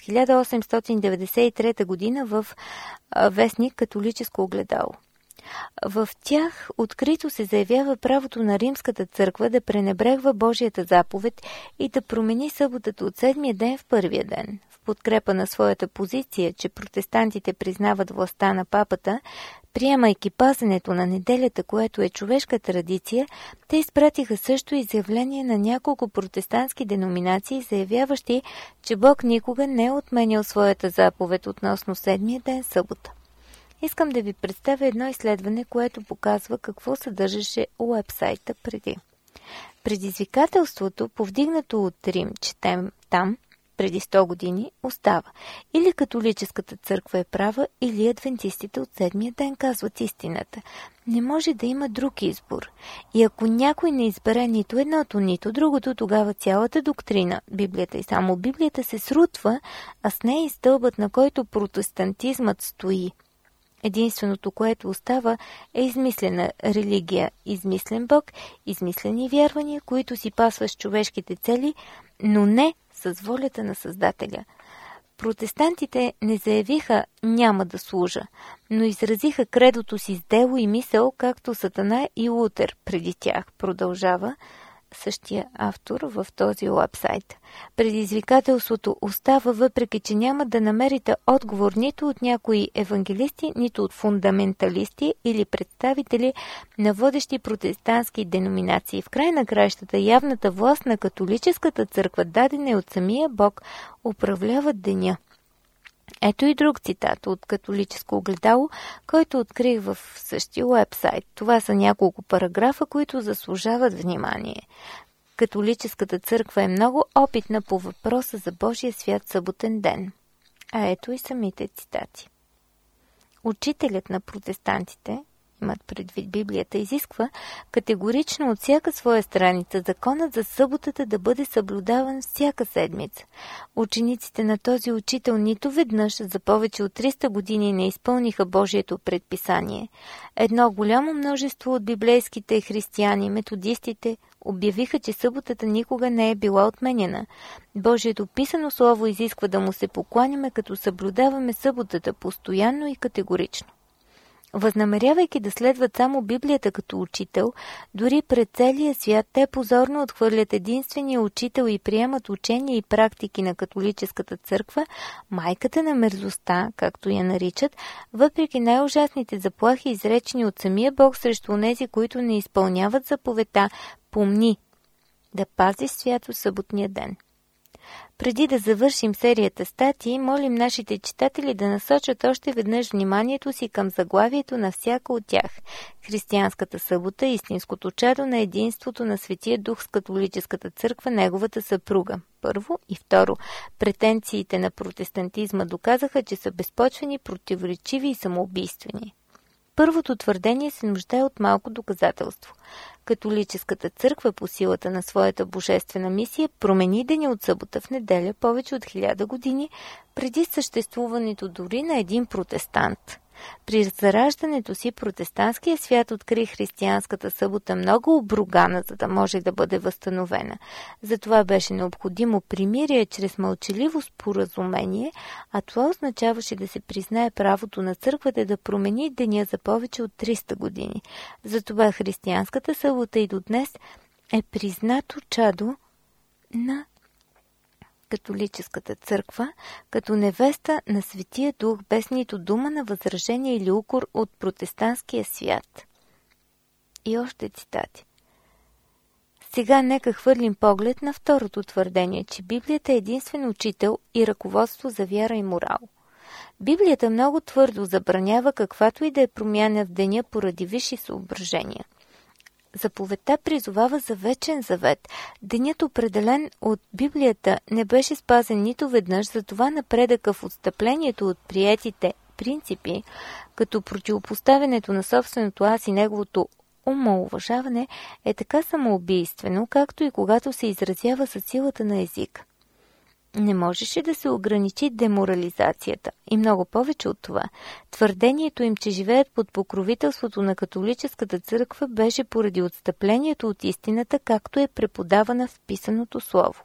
1893 година в вестник Католическо огледало. В тях открито се заявява правото на Римската църква да пренебрегва Божията заповед и да промени съботата от 7-я ден в 1-я ден. В подкрепа на своята позиция, че протестантите признават властта на папата, приемайки пазенето на неделята, което е човешка традиция, те изпратиха също изявление на няколко протестантски деноминации, заявяващи, че Бог никога не е отменял своята заповед относно 7-я ден събота. Искам да ви представя едно изследване, което показва какво съдържаше уебсайта преди. Предизвикателството, повдигнато от Рим, четем там, преди 100 години, остава. Или католическата църква е права, или адвентистите от 7-я ден казват истината. Не може да има друг избор. И ако някой не избере нито едното, нито другото, тогава цялата доктрина, Библията и само Библията, се срутва, а с нея и стълбът, на който протестантизмът стои. Единственото, което остава, е измислена религия, измислен Бог, измислени вярвания, които си пасват с човешките цели, но не с волята на Създателя. Протестантите не заявиха «няма да служа», но изразиха кредото си с дело и мисъл, както Сатана и Лутер преди тях, продължава същия автор в този уебсайт. Предизвикателството остава, въпреки че няма да намерите отговор нито от някои евангелисти, нито от фундаменталисти или представители на водещи протестантски деноминации. В край на краищата явната власт на католическата църква, дадена е от самия Бог, управлява деня. Ето и друг цитат от Католическо огледало, който открих в същия уебсайт. Това са няколко параграфа, които заслужават внимание. Католическата църква е много опитна по въпроса за Божия свят съботен ден. А ето и самите цитати. Учителят на протестантите, имат предвид Библията, изисква категорично от всяка своя страница законът за съботата да бъде съблюдаван всяка седмица. Учениците на този учител нито веднъж за повече от 300 години не изпълниха Божието предписание. Едно голямо множество от библейските християни, методистите, обявиха, че съботата никога не е била отменена. Божието писано слово изисква да му се покланяме, като съблюдаваме съботата постоянно и категорично. Възнамерявайки да следват само Библията като учител, дори пред целия свят те позорно отхвърлят единствения учител и приемат учения и практики на католическата църква, майката на мерзостта, както я наричат, въпреки най-ужасните заплахи, изречени от самия Бог срещу онези, които не изпълняват заповедта: помни да пазиш свято съботния ден. Преди да завършим серията статии, молим нашите читатели да насочат още веднъж вниманието си към заглавието на всяка от тях. Християнската събота, истинското чадо на единството на Светия Дух с католическата църква, неговата съпруга. Първо и второ, претенциите на протестантизма доказаха, че са безпочвени, противоречиви и самоубийствени. Първото твърдение се нуждае от малко доказателство. Католическата църква по силата на своята божествена мисия промени деня от събота в неделя повече от 1000 години преди съществуването дори на един протестант. При зараждането си протестантския свят откри християнската събота много обругана, за да може да бъде възстановена. Затова беше необходимо примирие чрез мълчаливо споразумение, а това означаваше да се признае правото на църквата да промени деня за повече от 300 години. Затова християнската събота и до днес е признато чадо на католическата църква, като невеста на Светия Дух, без нито дума на възражение или укор от протестантския свят. И още цитати. Сега нека хвърлим поглед на второто твърдение, че Библията е единствен учител и ръководство за вяра и морал. Библията много твърдо забранява каквато и да е промяна в деня поради висши съображения. Заповедта призовава за вечен завет. Денят, определен от Библията, не беше спазен нито веднъж, затова напредъка в отстъплението от приетите принципи, като противопоставянето на собственото аз и неговото омаловажаване, е така самоубийствено, както и когато се изразява със силата на език. Не можеше да се ограничи деморализацията и много повече от това. Твърдението им, че живеят под покровителството на католическата църква, беше поради отстъплението от истината, както е преподавана в писаното слово.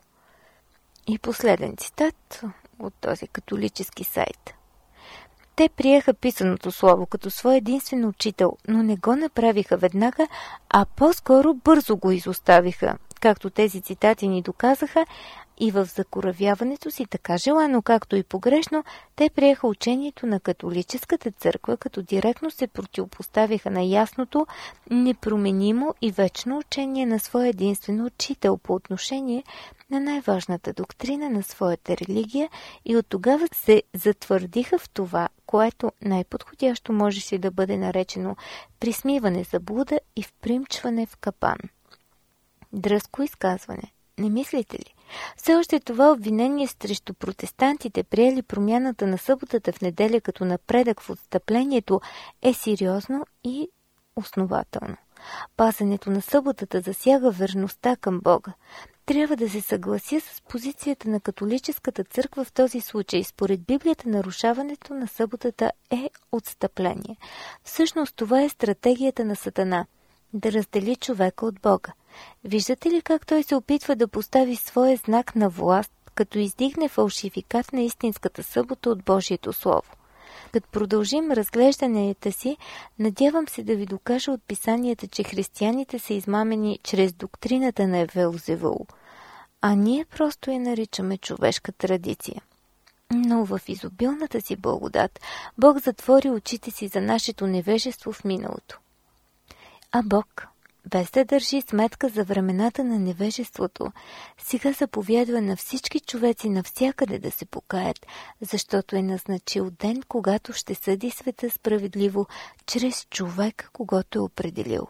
И последен цитат от този католически сайт. Те приеха писаното слово като свой единствен учител, но не го направиха веднага, а по-скоро бързо го изоставиха. Както тези цитати ни доказаха, и в закоравяването си, така желано, както и погрешно, те приеха учението на католическата църква, като директно се противопоставиха на ясното, непроменимо и вечно учение на своя единствен учител по отношение на най-важната доктрина на своята религия и от тогава се затвърдиха в това, което най-подходящо можеше да бъде наречено присмиване заблуда и впримчване в капан. Дръзко изказване. Не мислите ли? Все още това обвинение срещу протестантите, приели промяната на съботата в неделя като напредък в отстъплението, е сериозно и основателно. Пазенето на съботата засяга верността към Бога. Трябва да се съглася с позицията на католическата църква в този случай. Според Библията, нарушаването на съботата е отстъпление. Всъщност това е стратегията на Сатана – да раздели човека от Бога. Виждате ли как той се опитва да постави своя знак на власт, като издигне фалшификат на истинската събота от Божието Слово? Като продължим разглежданията си, надявам се да ви докажа от писанията, че християните са измамени чрез доктрината на Велзевул, а ние просто я наричаме човешка традиция. Но в изобилната си благодат Бог затвори очите си за нашето невежество в миналото. А Бог, без да държи сметка за времената на невежеството, сега заповядва на всички човеци навсякъде да се покаят, защото е назначил ден, когато ще съди света справедливо чрез човека, когото е определил.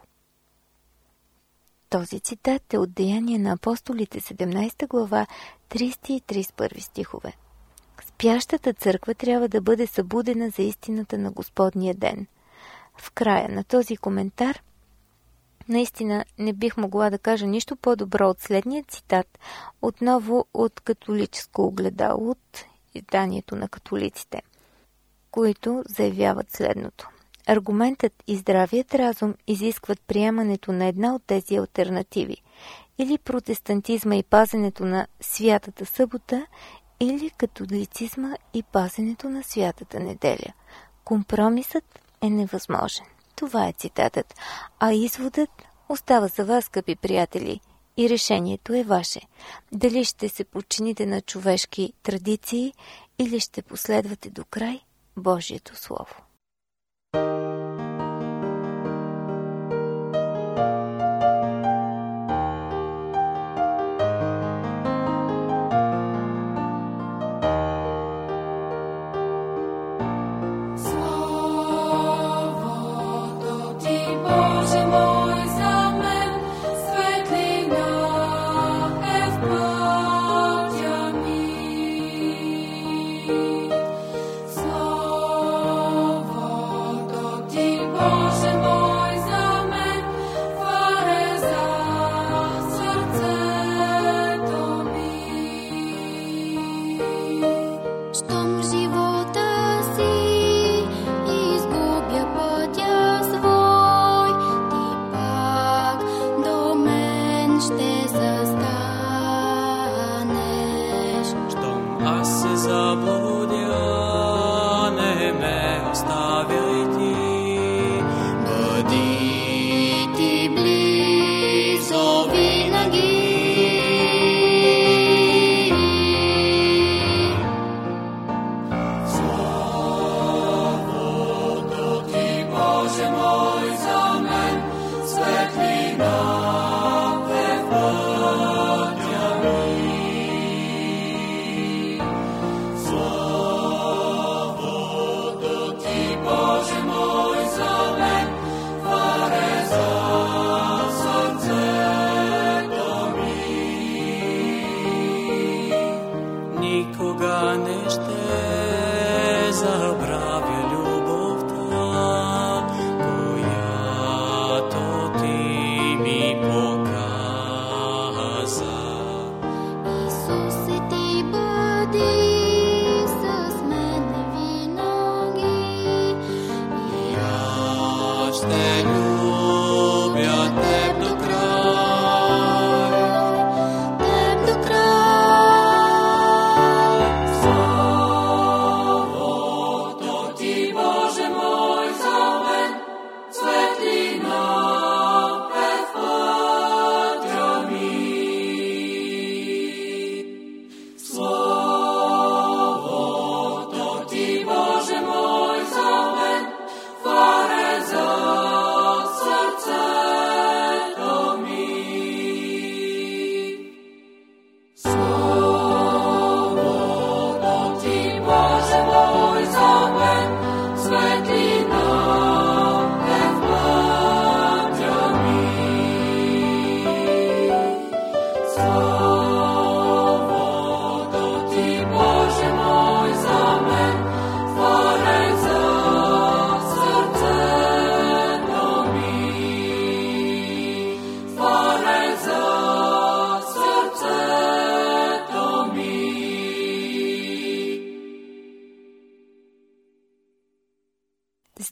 Този цитат е от Деяния на апостолите, 17 глава, 30 и 31 стихове. Спящата църква трябва да бъде събудена за истината на Господния ден. В края на този коментар наистина не бих могла да кажа нищо по-добро от следния цитат, отново от католическо огледало, от изданието на католиците, които заявяват следното. Аргументът и здравият разум изискват приемането на една от тези алтернативи, или протестантизма и пазенето на святата събота, или католицизма и пазенето на святата неделя. Компромисът е невъзможен. Това е цитатът, а изводът остава за вас, скъпи приятели, и решението е ваше. Дали ще се подчините на човешки традиции или ще последвате до край Божието Слово.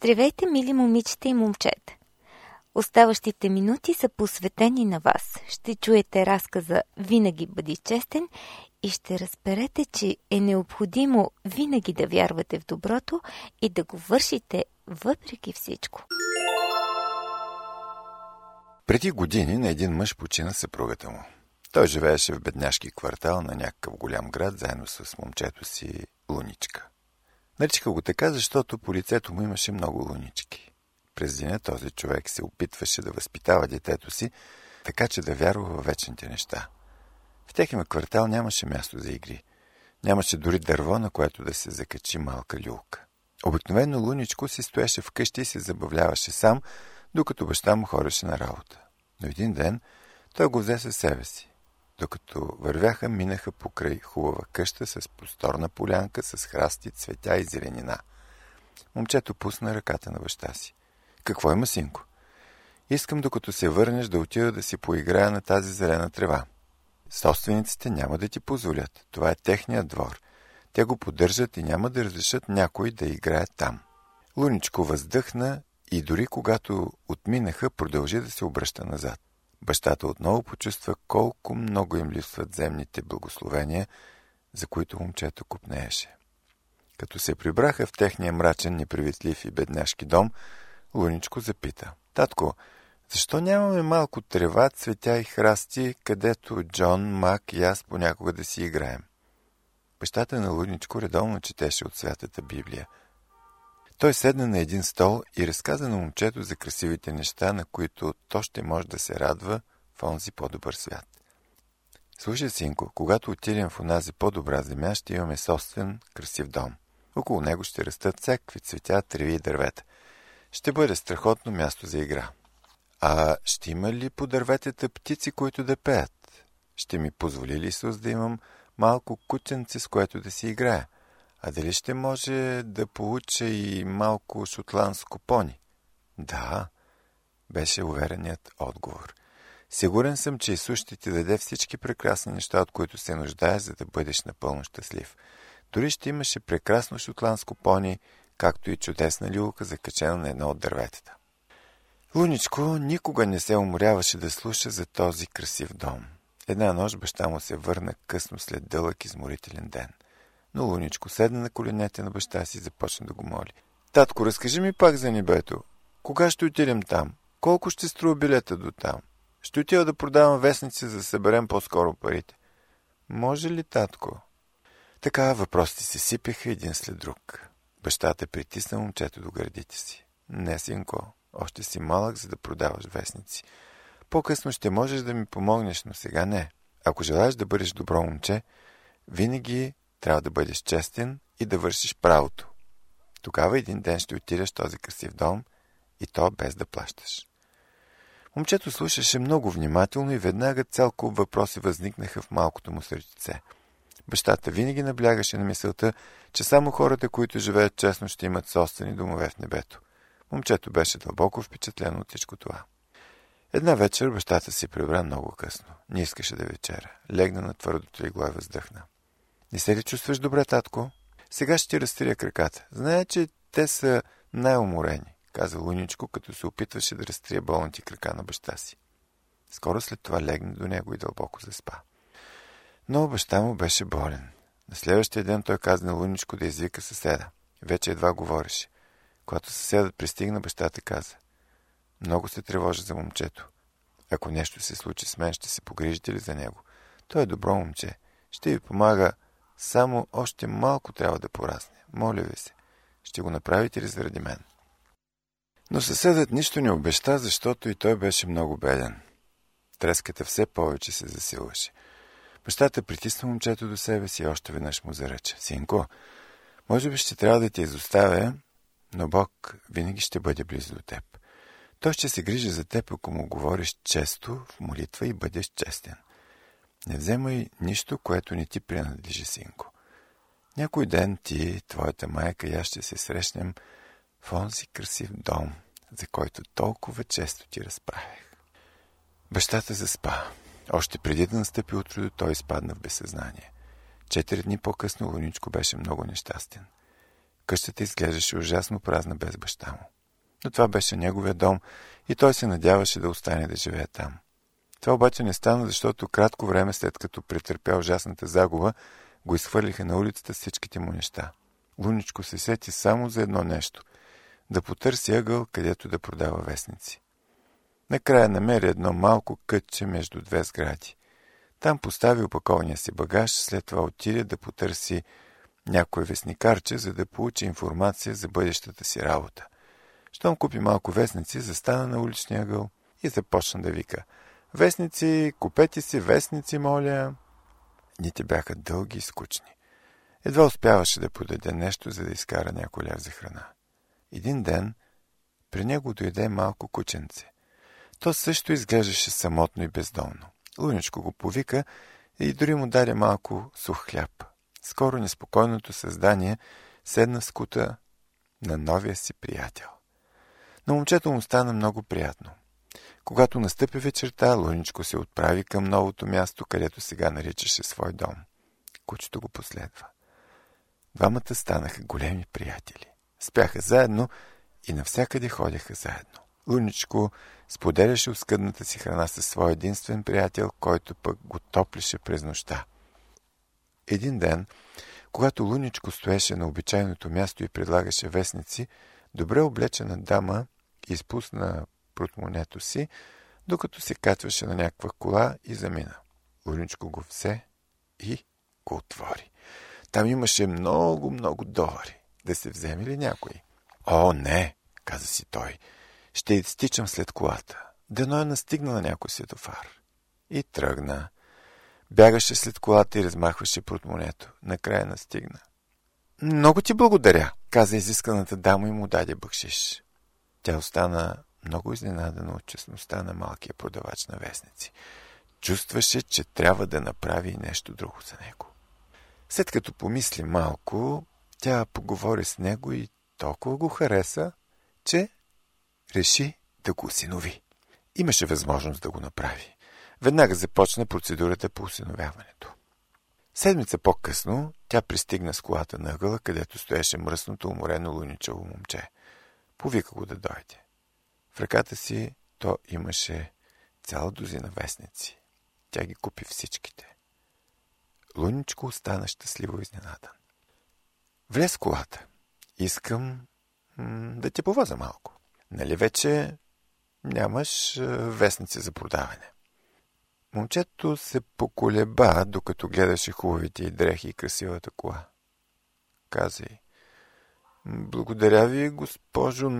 Здравейте, мили момичета и момчета! Оставащите минути са посветени на вас. Ще чуете разказа «Винаги бъди честен» и ще разберете, че е необходимо винаги да вярвате в доброто и да го вършите въпреки всичко. Преди години на един мъж почина съпругата му. Той живееше в бедняшки квартал на някакъв голям град, заедно с момчето си Луничка. Наричаха го така, защото по лицето му имаше много лунички. През деня този човек се опитваше да възпитава детето си, така че да вярва във вечните неща. В техния квартал нямаше място за игри. Нямаше дори дърво, на което да се закачи малка люлка. Обикновено Луничко си стоеше вкъщи и се забавляваше сам, докато баща му ходеше на работа. Но един ден той го взе със себе си. Докато вървяха, минаха покрай хубава къща с просторна полянка, с храсти, цветя и зеленина. Момчето пусна ръката на баща си. Какво има, синко? Искам, докато се върнеш, да отида да си поиграя на тази зелена трева. Собствениците няма да ти позволят. Това е техният двор. Те го поддържат и няма да разрешат някой да играе там. Луничко въздъхна и дори когато отминаха, продължи да се обръща назад. Бащата отново почувства колко много им липсват земните благословения, за които момчето копнееше. Като се прибраха в техния мрачен, непривитлив и бедняшки дом, Луничко запита: татко, защо нямаме малко трева, цветя и храсти, където Джон, Мак и аз понякога да си играем? Бащата на Луничко редовно четеше от Святата Библия. Той седна на един стол и разказа на момчето за красивите неща, на които то ще може да се радва в онзи по-добър свят. Слушай, синко, когато отидем в онази по-добра земя, ще имаме собствен красив дом. Около него ще растат всякакви цветя, треви и дървета. Ще бъде страхотно място за игра. А ще има ли по дърветата птици, които да пеят? Ще ми позволи ли Исус да имам малко кученце, с което да си играя? А дали ще може да получа и малко шотландско пони? Да, беше увереният отговор. Сигурен съм, че Исус ще ти даде всички прекрасни неща, от които се нуждаеш, за да бъдеш напълно щастлив. Дори ще имаше прекрасно шотландско пони, както и чудесна люлка, закачена на едно от дърветата. Луничко никога не се уморяваше да слуша за този красив дом. Една нощ баща му се върна късно след дълъг изморителен ден. Но Луничко седна на коленете на баща си и започна да го моли. Татко, разкажи ми пак за небето. Кога ще отидем там? Колко ще струва билета до там? Ще отида да продавам вестници, за да съберем по-скоро парите. Може ли, татко? Така въпросите се сипеха един след друг. Бащата притисна момчето до гърдите си. Не, синко, още си малък, за да продаваш вестници. По-късно ще можеш да ми помогнеш, но сега не. Ако желаеш да бъдеш добро момче, винаги трябва да бъдеш честен и да вършиш правото. Тогава един ден ще отидеш в този красив дом и то без да плащаш. Момчето слушаше много внимателно и веднага цял куп въпроси възникнаха в малкото му сърчице. Бащата винаги наблягаше на мисълта, че само хората, които живеят честно, ще имат собствени домове в небето. Момчето беше дълбоко впечатлено от всичко това. Една вечер бащата си прибра много късно. Не искаше да вечеря. Легна на твърдото легло и въздъхна. Не се ли чувстваш добре, татко? Сега ще ти разтрия краката. Зная, че те са най-уморени, каза Луничко, като се опитваше да разтрие болните крака на баща си. Скоро след това легна до него и дълбоко заспа. Но баща му беше болен. На следващия ден той каза на Луничко да извика съседа. Вече едва говореше. Когато съседът пристигна, бащата каза: много се тревожа за момчето. Ако нещо се случи с мен, ще се погрижите ли за него? Той е добро момче. Ще ви помага, само още малко трябва да порасне. Моля ви се, ще го направите ли заради мен? Но съседът нищо не обеща, защото и той беше много беден. Треската все повече се засилваше. Бащата притисна момчето до себе си и още веднъж му заръча. Синко, може би ще трябва да те изоставя, но Бог винаги ще бъде близо до теб. Той ще се грижи за теб, ако му говориш често в молитва и бъдеш честен. Не вземай нищо, което не ти принадлежи, синко. Някой ден ти, твоята майка и аз ще се срещнем в онзи красив дом, за който толкова често ти разправях. Бащата заспа. Още преди да настъпи утрото, той изпадна в безсъзнание. 4 дни по-късно Луничко беше много нещастен. Къщата изглеждаше ужасно празна без баща му. Но това беше неговия дом и той се надяваше да остане да живее там. Това обаче не стана, защото кратко време след като претърпя ужасната загуба, го изхвърлиха на улицата всичките му неща. Луничко се сети само за едно нещо – да потърси ъгъл, където да продава вестници. Накрая намери едно малко кътче между две сгради. Там постави опакования си багаж, след това отиде да потърси някое вестникарче, за да получи информация за бъдещата си работа. Щом купи малко вестници, застана на уличния ъгъл и започна да вика: „Вестници, купете си вестници, моля!“ Дните бяха дълги и скучни. Едва успяваше да подаде нещо, за да изкара някой лев за храна. Един ден при него дойде малко кученце. То също изглеждаше самотно и бездомно. Луничко го повика и дори му даде малко сух хляб. Скоро неспокойното създание седна в скута на новия си приятел. На момчето му стана много приятно. Когато настъпи вечерта, Луничко се отправи към новото място, където сега наричаше свой дом. Кучето го последва. Двамата станаха големи приятели. Спяха заедно и навсякъде ходеха заедно. Луничко споделяше оскъдната си храна със своя единствен приятел, който пък го топлише през нощта. Един ден, когато Луничко стоеше на обичайното място и предлагаше вестници, добре облечена дама изпусна портмонето си, докато се качваше на някаква кола и замина. Луничко го взе и го отвори. Там имаше много долари. Да се вземе ли някой? „О, не“, каза си той. „Ще изтичам след колата. Дано е настигна на някой светофар.“ И тръгна. Бягаше след колата и размахваше портмонето. Накрая настигна. „Много ти благодаря“, каза изисканата дама и му даде бакшиш. Тя остана много изненадана от честността на малкия продавач на вестници. Чувстваше, че трябва да направи нещо друго за него. След като помисли малко, тя поговори с него и толкова го хареса, че реши да го осинови. Имаше възможност да го направи. Веднага започна процедурата по осиновяването. Седмица по-късно тя пристигна с колата на ъгъла, където стоеше мръсното, уморено луничево момче. Повика го да дойде. В ръката си то имаше цяла дузина вестници. Тя ги купи всичките. Луничко остана щастливо изненадан. „Влез в колата. Искам да те повоза малко. Нали вече нямаш вестници за продаване?“ Момчето се поколеба, докато гледаше хубавите й дрехи и красивата кола. Каза й: „Благодаря ви, госпожо,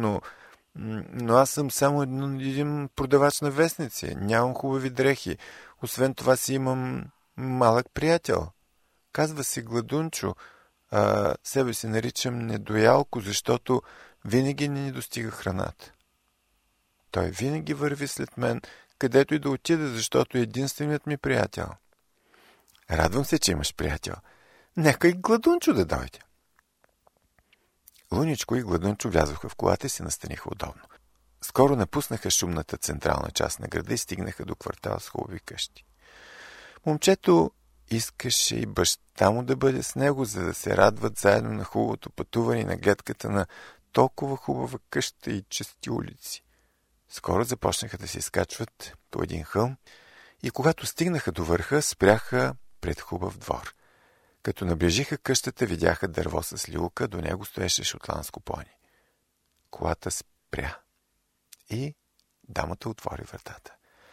но аз съм само един продавач на вестници. Нямам хубави дрехи. Освен това си имам малък приятел. Казва се Гладунчо, а себе си наричам Недоялко, защото винаги не ни достига храната. Той винаги върви след мен, където и да отида, защото е единственият ми приятел.“ „Радвам се, че имаш приятел. Нека и Гладунчо да дойде.“ Луничко и Гладунчо влязоха в колата и се настаниха удобно. Скоро напуснаха шумната централна част на града и стигнаха до квартал с хубави къщи. Момчето искаше и баща му да бъде с него, за да се радват заедно на хубавото пътуване и на гледката на толкова хубава къща и чисти улици. Скоро започнаха да се изкачват по един хълм и когато стигнаха до върха, спряха пред хубав двор. Като наближиха къщата, видяха дърво с люлка, до него стоеше шотландско пони. Колата спря и дамата отвори вратата.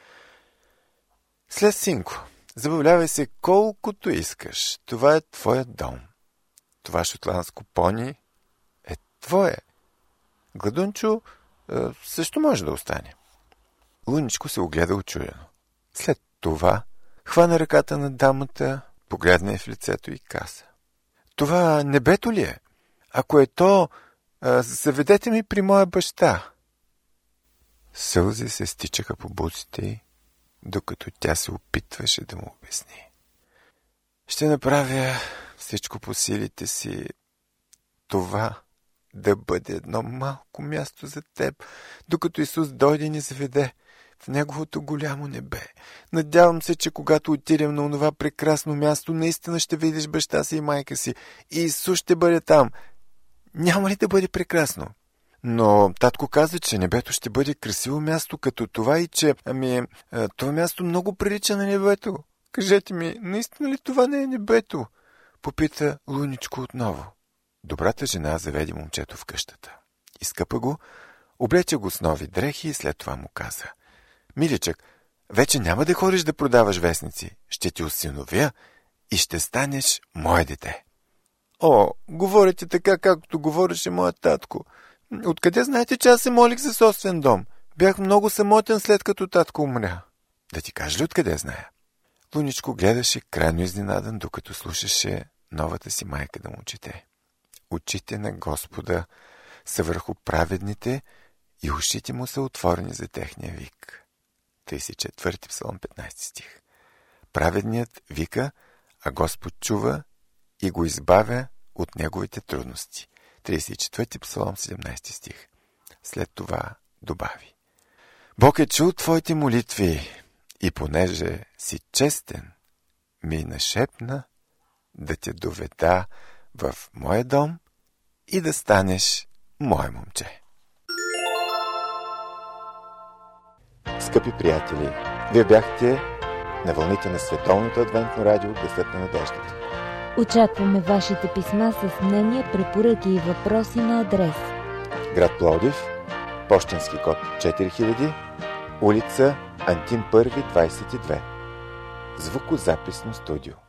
„Слез, синко, забавлявай се колкото искаш. Това е твоят дом. Това шотландско пони е твое. Гладунчо също може да остане.“ Луничко се огледа учудено. След това хвана ръката на дамата, погледна я в лицето и каза: „Това небето ли е? Ако е то, заведете ми при моя баща.“ Сълзи се стичаха по бузите й, докато тя се опитваше да му обясни. „Ще направя всичко по силите си това да бъде едно малко място за теб, докато Исус дойде и ни заведе в неговото голямо небе. Надявам се, че когато отидем на онова прекрасно място, наистина ще видиш баща си и майка си. И Исус ще бъде там. Няма ли да бъде прекрасно? Но татко каза, че небето ще бъде красиво място като това и че, това място много прилича на небето. Кажете ми, наистина ли това не е небето? Попита Луничко отново. Добрата жена заведе момчето в къщата. Изкъпа го, облече го с нови дрехи и след това му каза: Миличък, вече няма да ходиш да продаваш вестници. Ще ти осиновя и ще станеш мое дете. О, говорите така, както говореше моят татко. Откъде знаете, че аз се молих за собствен дом? Бях много самотен, след като татко умря. Да ти кажа ли откъде зная? Луничко гледаше крайно изненадан, докато слушаше новата си майка да му чете. Очите на Господа са върху праведните и ушите му са отворени за техния вик. 34 псалом, 15 стих. Праведният вика, а Господ чува и го избавя от неговите трудности. 34 псалом, 17 стих. След това добави: Бог е чул твоите молитви и понеже си честен, ми нашепна да те доведа в моя дом и да станеш мое момче. Скъпи приятели, вие бяхте на вълните на Световното адвентно радио Гласът на надеждата. Очакваме вашите писма с мнения, препоръки и въпроси на адрес: град Пловдив, пощенски код 4000, улица Антим Първи, 22. Звукозаписно студио.